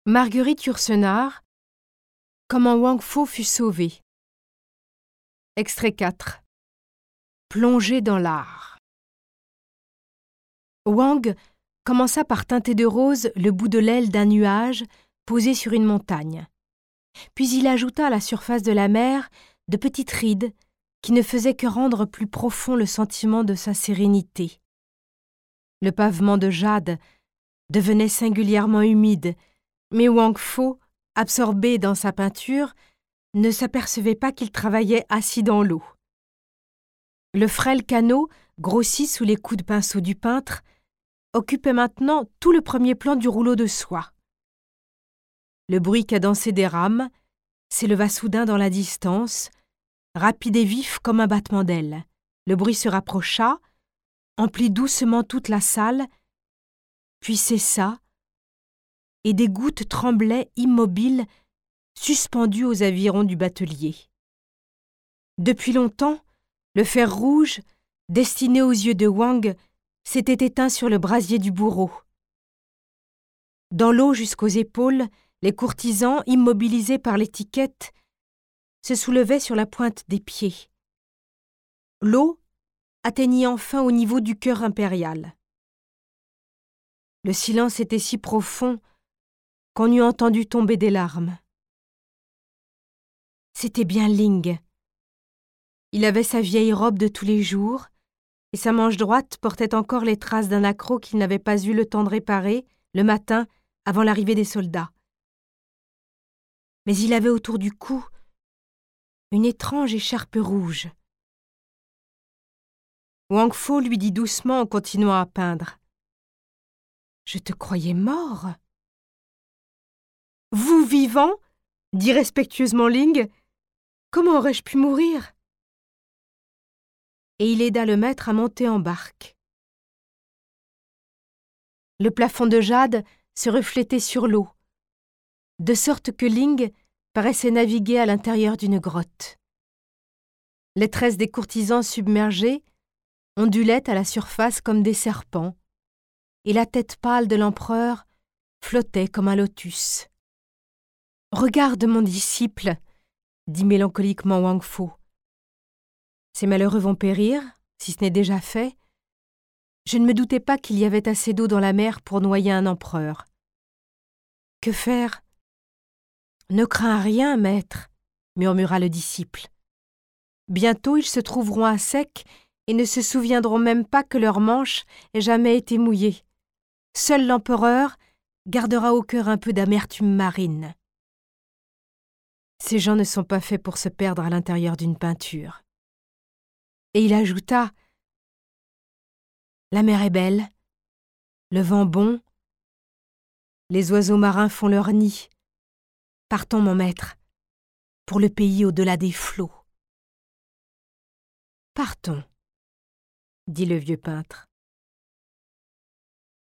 Marguerite Yourcenar, comment Wang Fo fut sauvé. Extrait 4. Plongé dans l'art. Wang commença par teinter de rose le bout de l'aile d'un nuage posé sur une montagne. Puis il ajouta à la surface de la mer de petites rides qui ne faisaient que rendre plus profond le sentiment de sa sérénité. Le pavement de jade devenait singulièrement humide, mais Wang Fo, absorbé dans sa peinture, ne s'apercevait pas qu'il travaillait assis dans l'eau. Le frêle canot, grossi sous les coups de pinceau du peintre, occupait maintenant tout le premier plan du rouleau de soie. Le bruit cadencé des rames s'éleva soudain dans la distance, rapide et vif comme un battement d'ailes. Le bruit se rapprocha, emplit doucement toute la salle, puis cessa, et des gouttes tremblaient immobiles, suspendues aux avirons du batelier. Depuis longtemps, le fer rouge, destiné aux yeux de Wang, s'était éteint sur le brasier du bourreau. Dans l'eau jusqu'aux épaules, les courtisans, immobilisés par l'étiquette, se soulevaient sur la pointe des pieds. L'eau atteignit enfin au niveau du cœur impérial. Le silence était si profond qu'on eût entendu tomber des larmes. C'était bien Ling. Il avait sa vieille robe de tous les jours, et sa manche droite portait encore les traces d'un accroc qu'il n'avait pas eu le temps de réparer le matin avant l'arrivée des soldats. Mais il avait autour du cou une étrange écharpe rouge. Wang Fo lui dit doucement en continuant à peindre. « Je te croyais mort. »« Vous vivant ?» dit respectueusement Ling. « Comment aurais-je pu mourir ?» Et il aida le maître à monter en barque. Le plafond de jade se reflétait sur l'eau, de sorte que Ling paraissait naviguer à l'intérieur d'une grotte. Les tresses des courtisans submergés ondulaient à la surface comme des serpents, et la tête pâle de l'empereur flottait comme un lotus. « Regarde mon disciple, » dit mélancoliquement Wang Fo. « Ces malheureux vont périr, si ce n'est déjà fait. Je ne me doutais pas qu'il y avait assez d'eau dans la mer pour noyer un empereur. Que faire ? » « Ne crains rien, maître, » murmura le disciple. « Bientôt ils se trouveront à sec et ne se souviendront même pas que leur manche ait jamais été mouillée. Seul l'empereur gardera au cœur un peu d'amertume marine. Ces gens ne sont pas faits pour se perdre à l'intérieur d'une peinture. » Et il ajouta : « La mer est belle, le vent bon, les oiseaux marins font leur nid. Partons, mon maître, pour le pays au-delà des flots. »« Partons, » dit le vieux peintre.